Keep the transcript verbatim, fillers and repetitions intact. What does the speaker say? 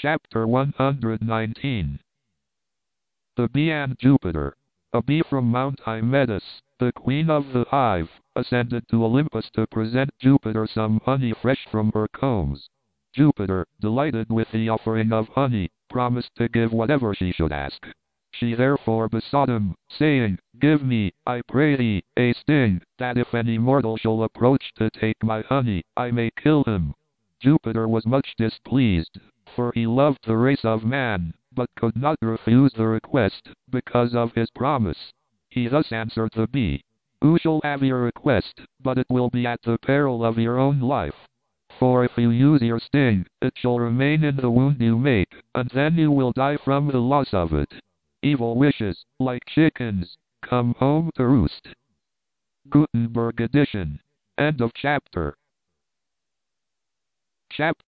Chapter one hundred nineteen. The Bee and Jupiter. A bee from Mount Hymettus, the queen of the hive, ascended to Olympus to present Jupiter some honey fresh from her combs. Jupiter, delighted with the offering of honey, promised to give whatever she should ask. She therefore besought him, saying, "Give me, I pray thee, a sting, that if any mortal shall approach to take my honey, I may kill him." Jupiter was much displeased, for he loved the race of man, but could not refuse the request, because of his promise. He thus answered the bee, "Who shall have your request, but it will be at the peril of your own life. For if you use your sting, it shall remain in the wound you make, and then you will die from the loss of it. Evil wishes, like chickens, come home to roost." Gutenberg edition. End of chapter. Chapter